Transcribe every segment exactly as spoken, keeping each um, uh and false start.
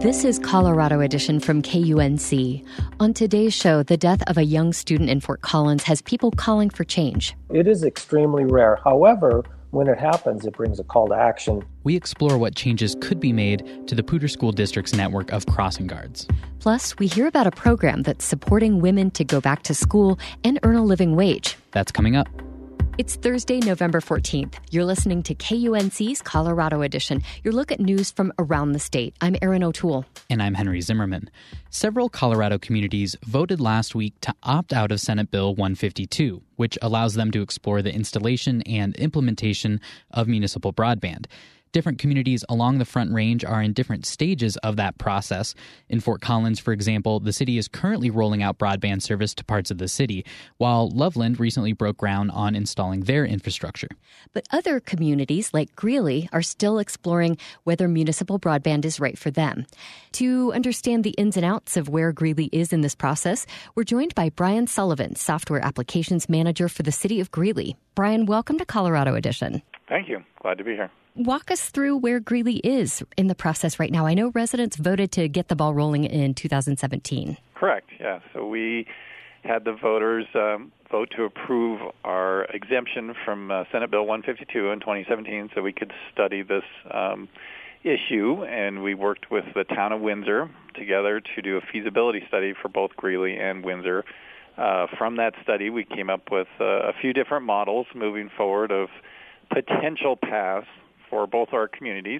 This is Colorado Edition from K U N C. On today's show, the death of a young student in Fort Collins has people calling for change. It is extremely rare. However, when it happens, it brings a call to action. We explore what changes could be made to the Poudre School District's network of crossing guards. Plus, we hear about a program that's supporting women to go back to school and earn a living wage. That's coming up. It's Thursday, November fourteenth. You're listening to K U N C's Colorado Edition, your look at news from around the state. I'm Erin O'Toole. And I'm Henry Zimmerman. Several Colorado communities voted last week to opt out of Senate Bill one fifty-two, which allows them to explore the installation and implementation of municipal broadband. Different communities along the Front Range are in different stages of that process. In Fort Collins, for example, the city is currently rolling out broadband service to parts of the city, while Loveland recently broke ground on installing their infrastructure. But other communities, like Greeley, are still exploring whether municipal broadband is right for them. To understand the ins and outs of where Greeley is in this process, we're joined by Brian Sullivan, Software Applications Manager for the City of Greeley. Brian, welcome to Colorado Edition. Thank you. Glad to be here. Walk us through where Greeley is in the process right now. I know residents voted to get the ball rolling in two thousand seventeen. Correct, yeah. So we had the voters um, vote to approve our exemption from uh, Senate Bill one fifty-two in twenty seventeen so we could study this um, issue, and we worked with the town of Windsor together to do a feasibility study for both Greeley and Windsor. Uh, from that study, we came up with uh, a few different models moving forward of potential paths for both our communities,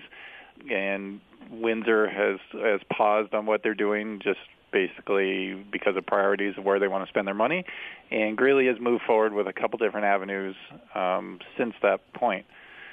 and Windsor has has paused on what they're doing just basically because of priorities of where they want to spend their money, and Greeley has moved forward with a couple different avenues um, since that point.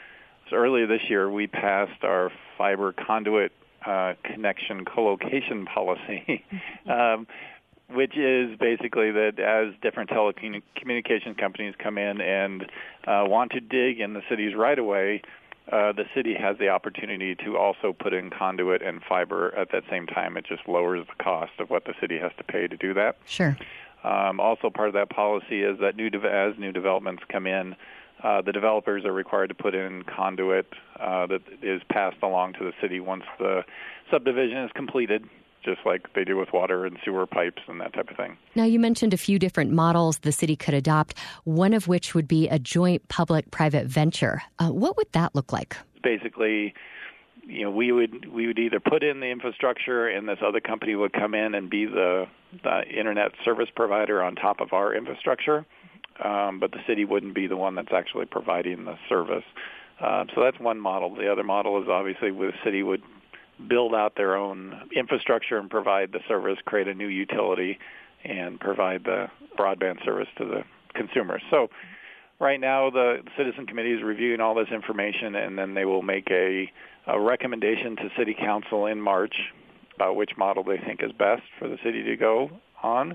So earlier this year, we passed our fiber conduit uh, connection co-location policy, um, which is basically that as different telecommunications companies come in and uh, want to dig in the city's right-of-way, Uh, the city has the opportunity to also put in conduit and fiber at that same time. It just lowers the cost of what the city has to pay to do that. Sure. Um, also, part of that policy is that new de- as new developments come in, uh, the developers are required to put in conduit uh, that is passed along to the city once the subdivision is completed, just like they do with water and sewer pipes and that type of thing. Now, you mentioned a few different models the city could adopt, one of which would be a joint public-private venture. Uh, what would that look like? Basically, you know, we would we would either put in the infrastructure and this other company would come in and be the, the internet service provider on top of our infrastructure, um, but the city wouldn't be the one that's actually providing the service. Uh, so that's one model. The other model is obviously where the city would build out their own infrastructure and provide the service, create a new utility, and provide the broadband service to the consumers. So right now the Citizen Committee is reviewing all this information, and then they will make a, a recommendation to City Council in March about which model they think is best for the city to go on,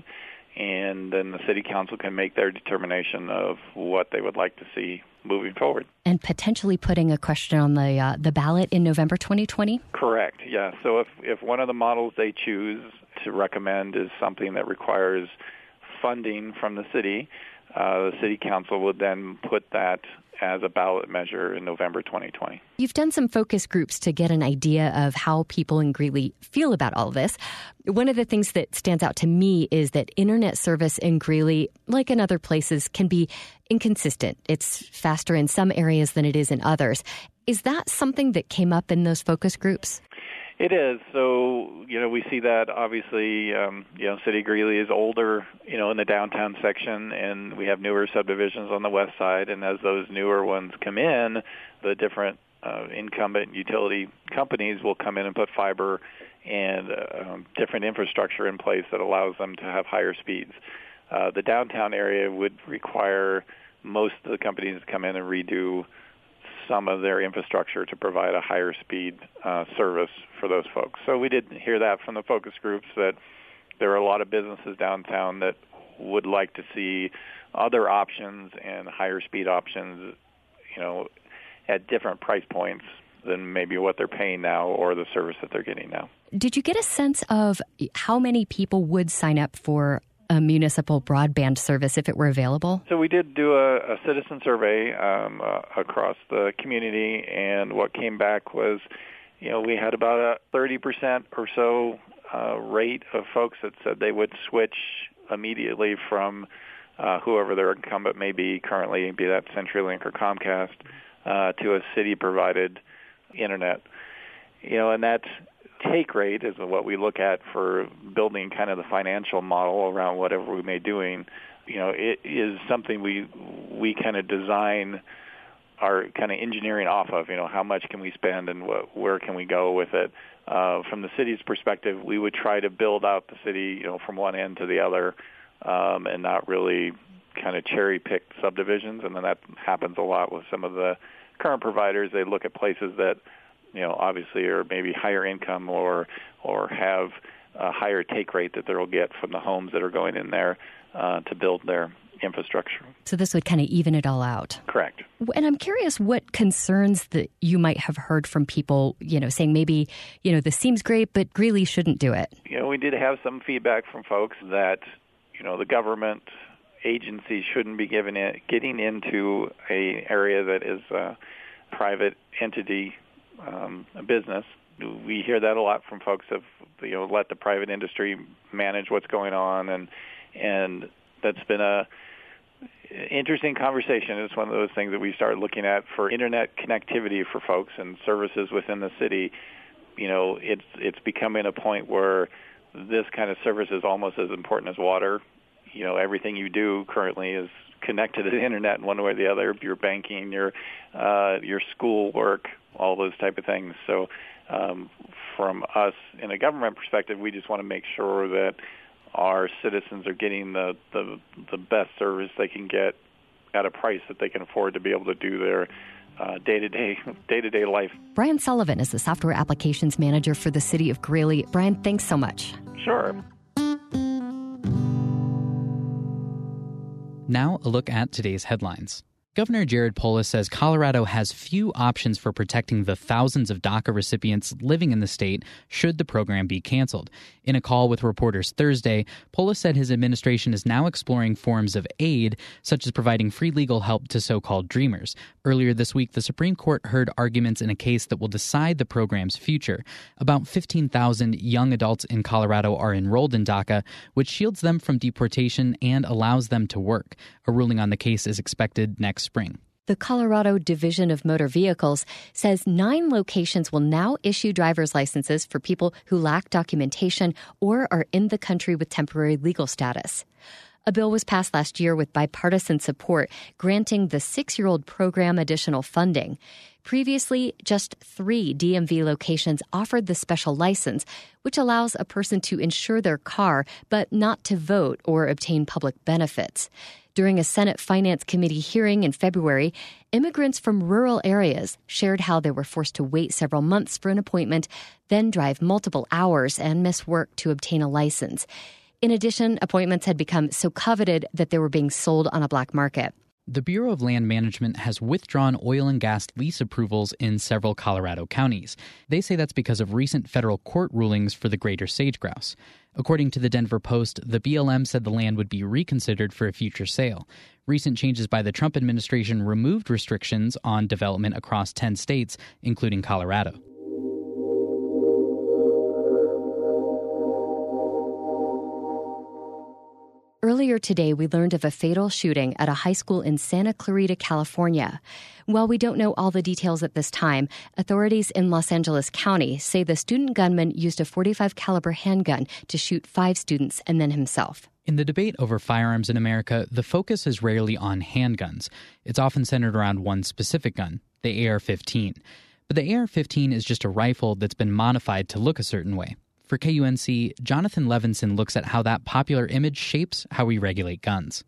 and then the City Council can make their determination of what they would like to see moving forward. And potentially putting a question on the uh, the ballot in November twenty twenty? Correct, yeah. So if, if one of the models they choose to recommend is something that requires funding from the city, uh, the City Council would then put that as a ballot measure in November twenty twenty. You've done some focus groups to get an idea of how people in Greeley feel about all this. One of the things that stands out to me is that internet service in Greeley, like in other places, can be inconsistent. It's faster in some areas than it is in others. Is that something that came up in those focus groups? It is. So, you know, we see that obviously, um, you know, City of Greeley is older, you know, in the downtown section, and we have newer subdivisions on the west side. And as those newer ones come in, the different uh, incumbent utility companies will come in and put fiber and uh, um, different infrastructure in place that allows them to have higher speeds. Uh, the downtown area would require most of the companies to come in and redo some of their infrastructure to provide a higher speed uh, service for those folks. So we did hear that from the focus groups, that there are a lot of businesses downtown that would like to see other options and higher speed options, you know, at different price points than maybe what they're paying now or the service that they're getting now. Did you get a sense of how many people would sign up for a municipal broadband service if it were available? So we did do a, a citizen survey um, uh, across the community, and what came back was you know, we had about a thirty percent or so uh, rate of folks that said they would switch immediately from uh, whoever their incumbent may be currently, be that CenturyLink or Comcast, uh, to a city-provided internet. You know, and that take rate is what we look at for building kind of the financial model around whatever we may be doing. You know, it is something we we kind of design our kind of engineering off of. You know, how much can we spend and what, where can we go with it? Uh, from the city's perspective, we would try to build out the city, you know, from one end to the other, um, and not really kind of cherry-pick subdivisions. And then that happens a lot with some of the current providers. They look at places that, you know, obviously are maybe higher income or or have a higher take rate that they'll get from the homes that are going in there uh, to build their infrastructure. So this would kind of even it all out. Correct. And I'm curious what concerns that you might have heard from people, you know, saying maybe, you know, this seems great, but Greeley shouldn't do it. You know, we did have some feedback from folks that, you know, the government agency shouldn't be given in, getting into a area that is a private entity um, a business. We hear that a lot from folks of, you know, let the private industry manage what's going on, and and that's been a interesting conversation. It's one of those things that we start looking at for internet connectivity for folks and services within the city. You know, it's it's becoming a point where this kind of service is almost as important as water. You know, everything you do currently is connected to the internet in one way or the other. Your banking, your uh, your school work, all those type of things. So um, from us in a government perspective, we just want to make sure that our citizens are getting the, the, the best service they can get at a price that they can afford to be able to do their uh, day-to-day, day-to-day life. Brian Sullivan is the Software Applications Manager for the City of Greeley. Brian, thanks so much. Sure. Now a look at today's headlines. Governor Jared Polis says Colorado has few options for protecting the thousands of DACA recipients living in the state should the program be canceled. In a call with reporters Thursday, Polis said his administration is now exploring forms of aid, such as providing free legal help to so-called dreamers. Earlier this week, the Supreme Court heard arguments in a case that will decide the program's future. About fifteen thousand young adults in Colorado are enrolled in DACA, which shields them from deportation and allows them to work. A ruling on the case is expected next spring. The Colorado Division of Motor Vehicles says nine locations will now issue driver's licenses for people who lack documentation or are in the country with temporary legal status. A bill was passed last year with bipartisan support, granting the six-year-old program additional funding. Previously, just three D M V locations offered the special license, which allows a person to insure their car but not to vote or obtain public benefits. During a Senate Finance Committee hearing in February, immigrants from rural areas shared how they were forced to wait several months for an appointment, then drive multiple hours and miss work to obtain a license. In addition, appointments had become so coveted that they were being sold on a black market. The Bureau of Land Management has withdrawn oil and gas lease approvals in several Colorado counties. They say that's because of recent federal court rulings for the greater sage-grouse. According to the Denver Post, the B L M said the land would be reconsidered for a future sale. Recent changes by the Trump administration removed restrictions on development across ten states, including Colorado. Earlier today, we learned of a fatal shooting at a high school in Santa Clarita, California. While we don't know all the details at this time, authorities in Los Angeles County say the student gunman used a forty-five caliber handgun to shoot five students and then himself. In the debate over firearms in America, the focus is rarely on handguns. It's often centered around one specific gun, the A R fifteen. But the A R fifteen is just a rifle that's been modified to look a certain way. For K U N C, Jonathan Levinson looks at how that popular image shapes how we regulate guns.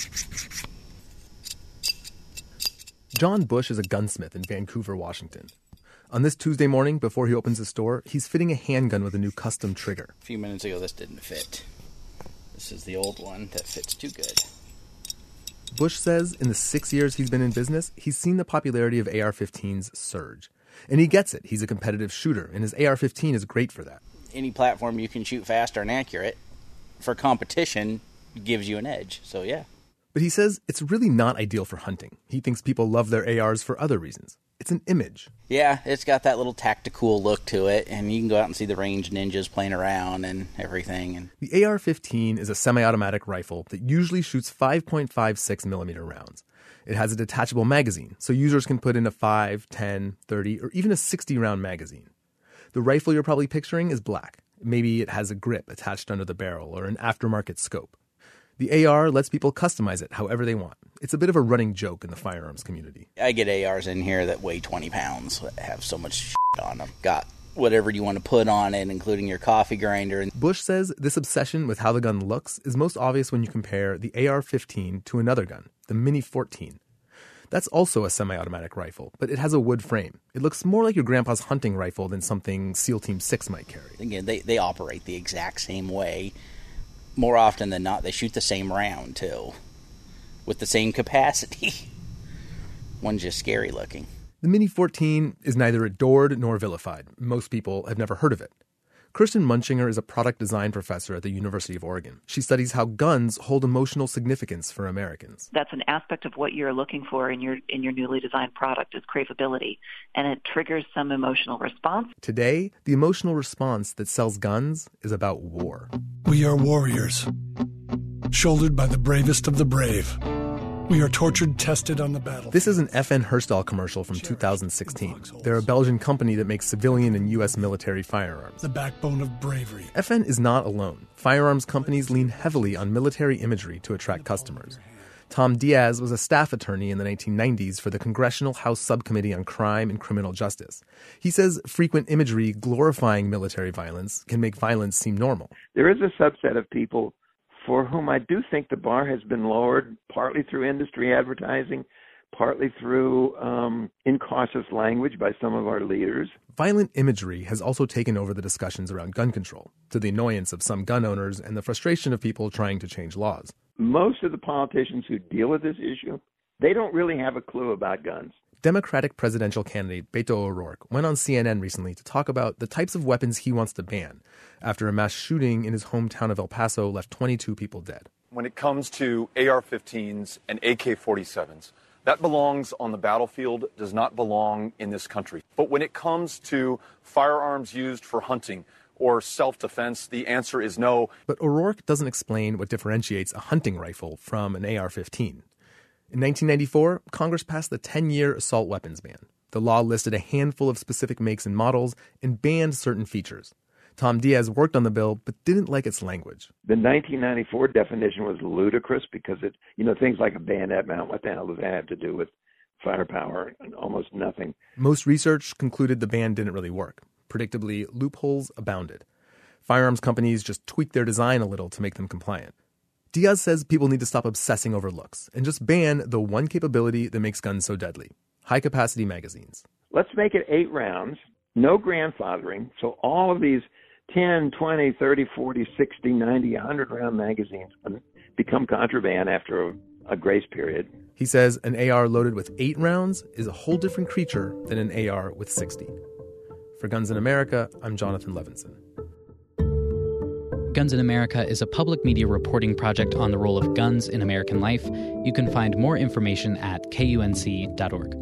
John Bush is a gunsmith in Vancouver, Washington. On this Tuesday morning, before he opens his store, he's fitting a handgun with a new custom trigger. A few minutes ago, this didn't fit. This is the old one that fits too good. Bush says in the six years he's been in business, he's seen the popularity of A R fifteens surge. And he gets it. He's a competitive shooter, and his A R fifteen is great for that. Any platform you can shoot faster and accurate for competition gives you an edge. So, yeah. But he says it's really not ideal for hunting. He thinks people love their A Rs for other reasons. It's an image. Yeah, it's got that little tactical look to it, and you can go out and see the range ninjas playing around and everything. And the A R fifteen is a semi-automatic rifle that usually shoots five point five six millimeter rounds. It has a detachable magazine, so users can put in a five, ten, thirty, or even a sixty round magazine. The rifle you're probably picturing is black. Maybe it has a grip attached under the barrel or an aftermarket scope. The A R lets people customize it however they want. It's a bit of a running joke in the firearms community. I get A Rs in here that weigh twenty pounds, that have so much shit on them. Got whatever you want to put on it, including your coffee grinder. Bush says this obsession with how the gun looks is most obvious when you compare the A R fifteen to another gun, the Mini fourteen. That's also a semi-automatic rifle, but it has a wood frame. It looks more like your grandpa's hunting rifle than something SEAL Team six might carry. Again, they, they operate the exact same way. More often than not, they shoot the same round, too, with the same capacity. One's just scary looking. The Mini fourteen is neither adored nor vilified. Most people have never heard of it. Kirsten Munchinger is a product design professor at the University of Oregon. She studies how guns hold emotional significance for Americans. That's an aspect of what you're looking for in your in your newly designed product is craveability, and it triggers some emotional response. Today, the emotional response that sells guns is about war. We are warriors, shouldered by the bravest of the brave. We are tortured, tested on the battlefield. This is an F N Herstal commercial from two thousand sixteen. They're a Belgian company that makes civilian and U S military firearms. The backbone of bravery. F N is not alone. Firearms companies lean heavily on military imagery to attract customers. Tom Diaz was a staff attorney in the nineteen nineties for the Congressional House Subcommittee on Crime and Criminal Justice. He says frequent imagery glorifying military violence can make violence seem normal. There is a subset of people for whom I do think the bar has been lowered, partly through industry advertising, partly through um, incautious language by some of our leaders. Violent imagery has also taken over the discussions around gun control, to the annoyance of some gun owners and the frustration of people trying to change laws. Most of the politicians who deal with this issue, they don't really have a clue about guns. Democratic presidential candidate Beto O'Rourke went on C N N recently to talk about the types of weapons he wants to ban after a mass shooting in his hometown of El Paso left twenty-two people dead. When it comes to A R fifteens and A K forty-sevens, that belongs on the battlefield, does not belong in this country. But when it comes to firearms used for hunting or self-defense, the answer is no. But O'Rourke doesn't explain what differentiates a hunting rifle from an A R fifteen. In nineteen ninety-four, Congress passed the ten-year assault weapons ban. The law listed a handful of specific makes and models and banned certain features. Tom Diaz worked on the bill but didn't like its language. The nineteen ninety-four definition was ludicrous because it, you know, things like a bayonet mount, what the hell does that have to do with firepower? Almost nothing. Most research concluded the ban didn't really work. Predictably, loopholes abounded. Firearms companies just tweaked their design a little to make them compliant. Diaz says people need to stop obsessing over looks and just ban the one capability that makes guns so deadly: high-capacity magazines. Let's make it eight rounds, no grandfathering, so all of these ten, twenty, thirty, forty, sixty, ninety, one hundred round magazines become contraband after a, a grace period. He says an A R loaded with eight rounds is a whole different creature than an A R with sixty. For Guns in America, I'm Jonathan Levinson. Guns in America is a public media reporting project on the role of guns in American life. You can find more information at K U N C dot org.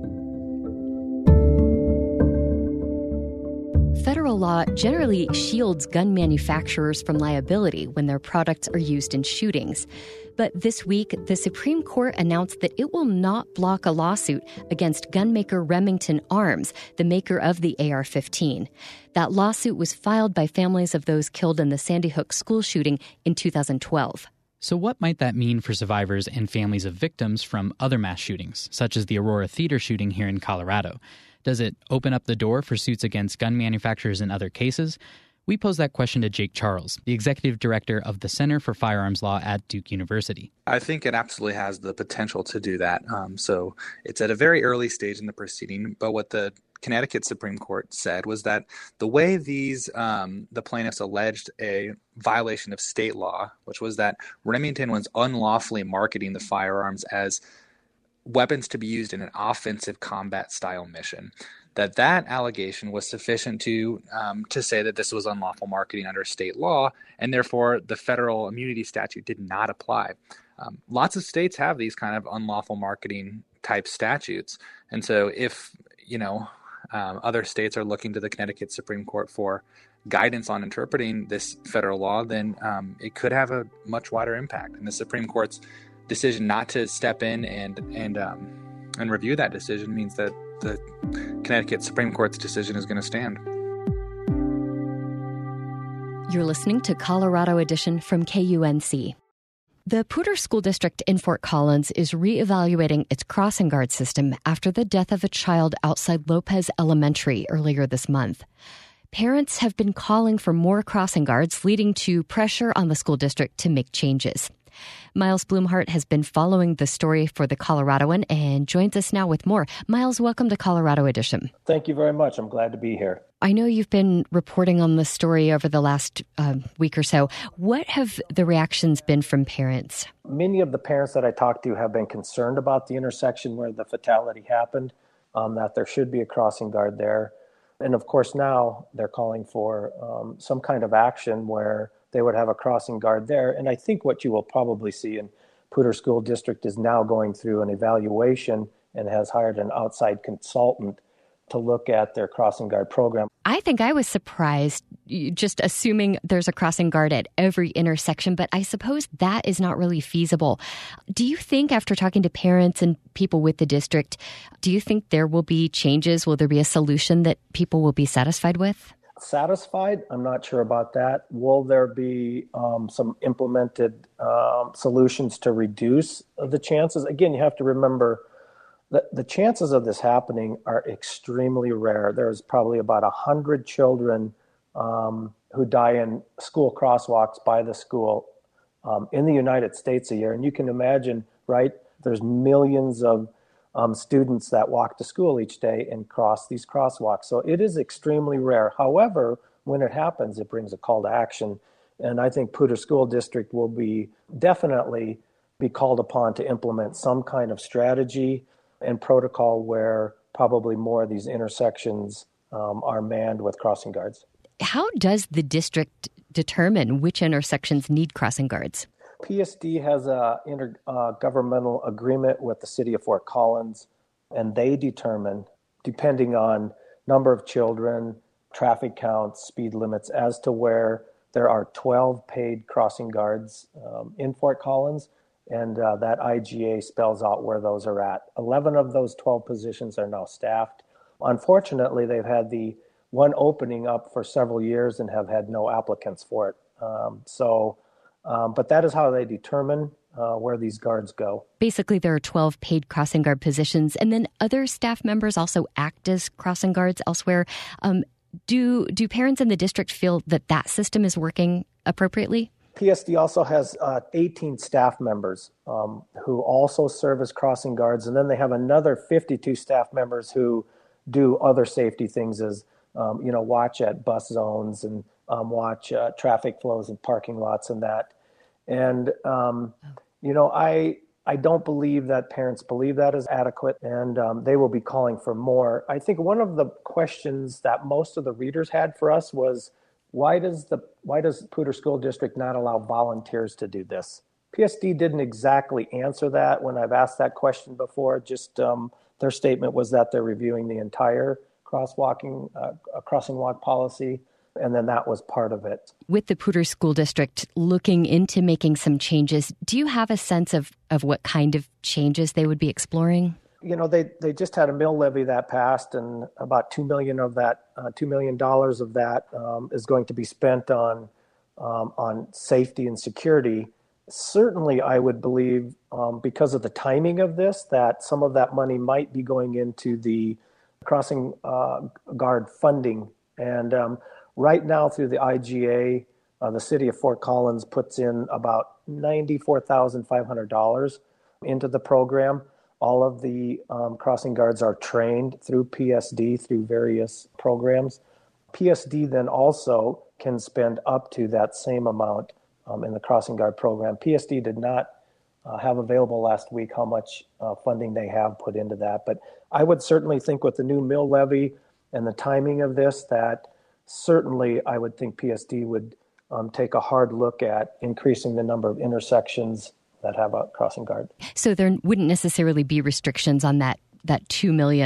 Federal law generally shields gun manufacturers from liability when their products are used in shootings. But this week, the Supreme Court announced that it will not block a lawsuit against gunmaker Remington Arms, the maker of the A R fifteen. That lawsuit was filed by families of those killed in the Sandy Hook school shooting in two thousand twelve. So what might that mean for survivors and families of victims from other mass shootings, such as the Aurora Theater shooting here in Colorado? Does it open up the door for suits against gun manufacturers in other cases? We posed that question to Jake Charles, the executive director of the Center for Firearms Law at Duke University. I think it absolutely has the potential to do that. Um, so it's at a very early stage in the proceeding, but what the Connecticut Supreme Court said was that the way these um, the plaintiffs alleged a violation of state law, which was that Remington was unlawfully marketing the firearms as weapons to be used in an offensive combat style mission, that that allegation was sufficient to um, to say that this was unlawful marketing under state law, and therefore the federal immunity statute did not apply. Um, lots of states have these kind of unlawful marketing type statutes, and so if you know, um, other states are looking to the Connecticut Supreme Court for guidance on interpreting this federal law, then um, it could have a much wider impact. And the Supreme Court's decision not to step in and and um, and review that decision means that the Connecticut Supreme Court's decision is going to stand. You're listening to Colorado Edition from K U N C. The Poudre School District in Fort Collins is reevaluating its crossing guard system after the death of a child outside Lopez Elementary earlier this month. Parents have been calling for more crossing guards, leading to pressure on the school district to make changes. Miles Blumhart has been following the story for the Coloradoan and joins us now with more. Miles, welcome to Colorado Edition. Thank you very much. I'm glad to be here. I know you've been reporting on this story over the last uh, week or so. What have the reactions been from parents? Many of the parents that I talked to have been concerned about the intersection where the fatality happened, um, that there should be a crossing guard there. And of course, now they're calling for um, some kind of action where they would have a crossing guard there. And I think what you will probably see in Poudre School District is now going through an evaluation and has hired an outside consultant to look at their crossing guard program. I think I was surprised, just assuming there's a crossing guard at every intersection, but I suppose that is not really feasible. Do you think, after talking to parents and people with the district, do you think there will be changes? Will there be a solution that people will be satisfied with? Satisfied? I'm not sure about that. Will there be um, some implemented um, solutions to reduce the chances? Again, you have to remember that the chances of this happening are extremely rare. There's probably about one hundred children um, who die in school crosswalks by the school um, in the United States a year. And you can imagine, right, there's millions of Um, students that walk to school each day and cross these crosswalks. So it is extremely rare. However, when it happens, it brings a call to action. And I think Poudre School District will be definitely be called upon to implement some kind of strategy and protocol where probably more of these intersections um, are manned with crossing guards. How does the district determine which intersections need crossing guards? P S D has a intergovernmental uh, agreement with the city of Fort Collins, and they determine, depending on number of children, traffic counts, speed limits, as to where there are twelve paid crossing guards um, in Fort Collins, and uh, that I G A spells out where those are at. eleven of those twelve positions are now staffed. Unfortunately, they've had the one opening up for several years and have had no applicants for it. Um, so Um, but that is how they determine uh, where these guards go. Basically, there are twelve paid crossing guard positions, and then other staff members also act as crossing guards elsewhere. Um, do do parents in the district feel that that system is working appropriately? P S D also has uh, eighteen staff members um, who also serve as crossing guards, and then they have another fifty-two staff members who do other safety things, as um, you know, watch at bus zones and Um, watch uh, traffic flows in parking lots and that. And, um, you know, I I don't believe that parents believe that is adequate, and um, they will be calling for more. I think one of the questions that most of the readers had for us was, why does the why does Poudre School District not allow volunteers to do this? P S D didn't exactly answer that when I've asked that question before. Just um, their statement was that they're reviewing the entire crosswalking, uh, crossing walk policy. And then that was part of it. With the Poudre School District looking into making some changes, do you have a sense of, of what kind of changes they would be exploring? You know, they, they just had a mill levy that passed, and about two million of that, uh, two million dollars of that um, is going to be spent on um, on safety and security. Certainly, I would believe, um, because of the timing of this, that some of that money might be going into the crossing uh, guard funding. And um, right now, through the I G A, uh, the city of Fort Collins puts in about ninety-four thousand five hundred dollars into the program. All of the um, crossing guards are trained through P S D, through various programs. P S D then also can spend up to that same amount um, in the crossing guard program. P S D did not uh, have available last week how much uh, funding they have put into that. But I would certainly think with the new mill levy and the timing of this, that certainly I would think P S D would um, take a hard look at increasing the number of intersections that have a crossing guard. So there wouldn't necessarily be restrictions on that that two million dollars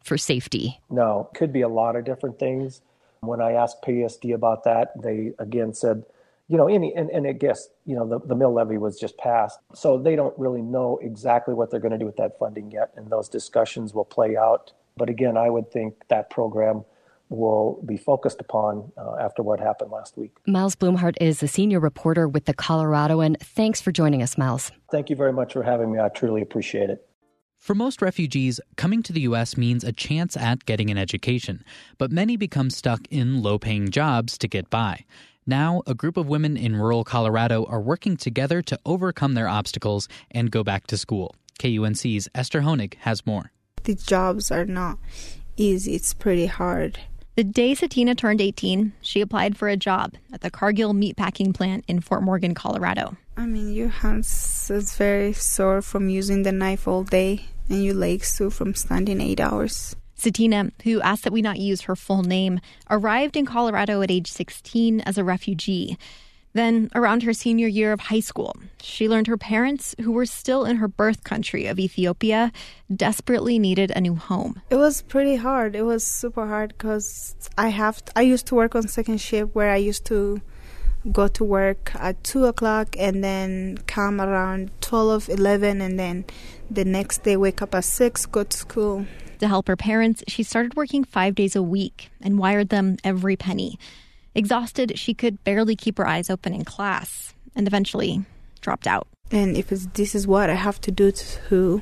for safety? No, could be a lot of different things. When I asked P S D about that, they again said, you know, any, and, and I guess, you know, the, the mill levy was just passed. So they don't really know exactly what they're going to do with that funding yet. And those discussions will play out. But again, I would think that program will be focused upon uh, after what happened last week. Miles Blumhardt is a senior reporter with the Coloradoan. Thanks for joining us, Miles. Thank you very much for having me. I truly appreciate it. For most refugees, coming to the U S means a chance at getting an education, but many become stuck in low-paying jobs to get by. Now, a group of women in rural Colorado are working together to overcome their obstacles and go back to school. K U N C's Esther Honig has more. The jobs are not easy. It's pretty hard. The day Satina turned eighteen, she applied for a job at the Cargill meatpacking plant in Fort Morgan, Colorado. I mean, your hands is very sore from using the knife all day, and your legs too from standing eight hours. Satina, who asked that we not use her full name, arrived in Colorado at age sixteen as a refugee. Then, around her senior year of high school, she learned her parents, who were still in her birth country of Ethiopia, desperately needed a new home. It was pretty hard. It was super hard because I have to, I used to work on second shift where I used to go to work at two o'clock and then come around twelve, eleven, and then the next day wake up at six, go to school. To help her parents, she started working five days a week and wired them every penny. Exhausted, she could barely keep her eyes open in class and eventually dropped out. And if it's, this is what I have to do to,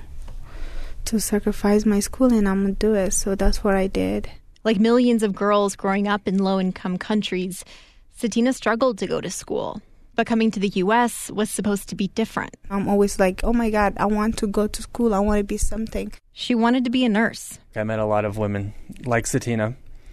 to sacrifice my schooling, I'm going to do it. So that's what I did. Like millions of girls growing up in low-income countries, Satina struggled to go to school. But coming to the U S was supposed to be different. I'm always like, oh my God, I want to go to school. I want to be something. She wanted to be a nurse. I met a lot of women like Satina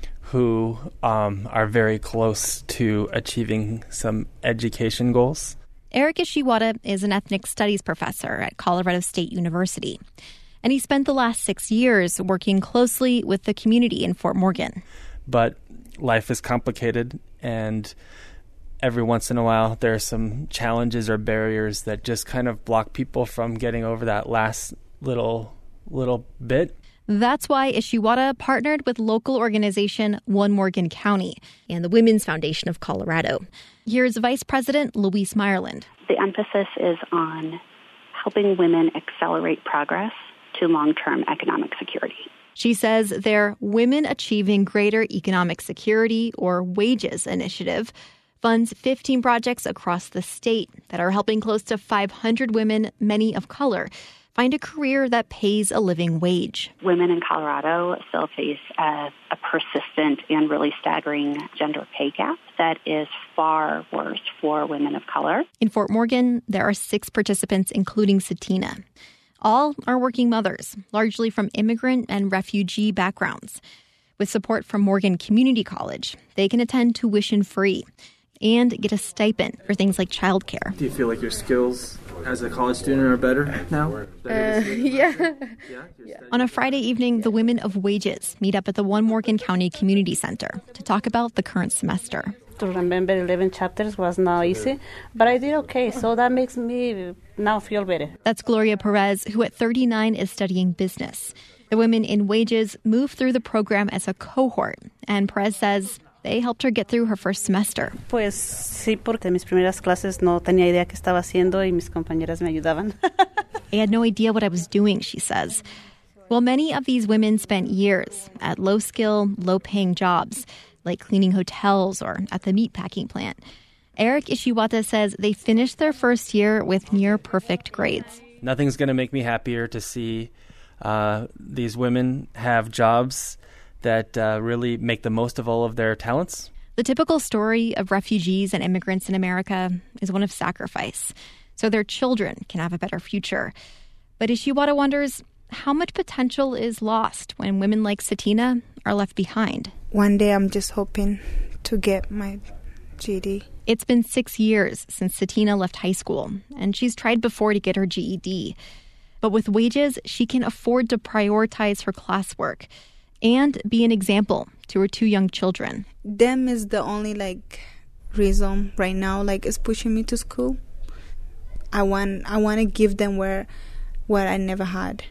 who um, are very close to achieving some education goals. Eric Ishiwata is an ethnic studies professor at Colorado State University. And he spent the last six years working closely with the community in Fort Morgan. But life is complicated, and every once in a while there are some challenges or barriers that just kind of block people from getting over that last little little bit. That's why Ishiwata partnered with local organization One Morgan County and the Women's Foundation of Colorado. Here's Vice President Louise Meyerland. The emphasis is on helping women accelerate progress to long-term economic security. She says their Women Achieving Greater Economic Security, or WAGES initiative, funds fifteen projects across the state that are helping close to five hundred women, many of color, find a career that pays a living wage. Women in Colorado still face a, a persistent and really staggering gender pay gap that is far worse for women of color. In Fort Morgan, there are six participants, including Satina. All are working mothers, largely from immigrant and refugee backgrounds. With support from Morgan Community College, they can attend tuition-free and get a stipend for things like childcare. Do you feel like your skills as a college student are better now? Uh, yeah. yeah. On a Friday evening, the women of WAGES meet up at the One Morgan County Community Center to talk about the current semester. To remember eleven chapters was not easy, but I did okay, so that makes me now feel better. That's Gloria Perez, who at thirty-nine is studying business. The women in WAGES moved through the program as a cohort, and Perez says they helped her get through her first semester. Pues sí, porque mis primeras clases no tenía idea qué estaba haciendo y mis compañeras me ayudaban. I had no idea what I was doing, she says. Well, many of these women spent years at low-skill, low-paying jobs, like cleaning hotels or at the meatpacking plant. Eric Ishiwata says they finished their first year with near-perfect grades. Nothing's going to make me happier to see uh, these women have jobs that uh, really make the most of all of their talents. The typical story of refugees and immigrants in America is one of sacrifice, so their children can have a better future. But Ishiwata wonders how much potential is lost when women like Satina are left behind. One day I'm just hoping to get my G E D. It's been six years since Satina left high school, and she's tried before to get her G E D. But with WAGES, she can afford to prioritize her classwork and be an example to her two young children. Them is the only, like, reason right now, like, is pushing me to school. I want I want to give them where what I never had.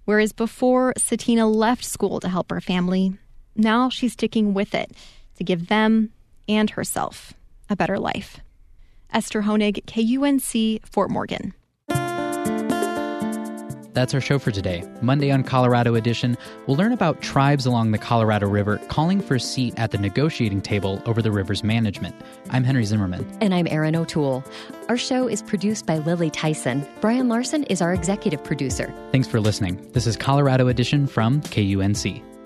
Whereas before, Satina left school to help her family, now she's sticking with it to give them and herself a better life. Esther Honig, K U N C, Fort Morgan. That's our show for today. Monday on Colorado Edition, we'll learn about tribes along the Colorado River calling for a seat at the negotiating table over the river's management. I'm Henry Zimmerman. And I'm Erin O'Toole. Our show is produced by Lily Tyson. Brian Larson is our executive producer. Thanks for listening. This is Colorado Edition from K U N C.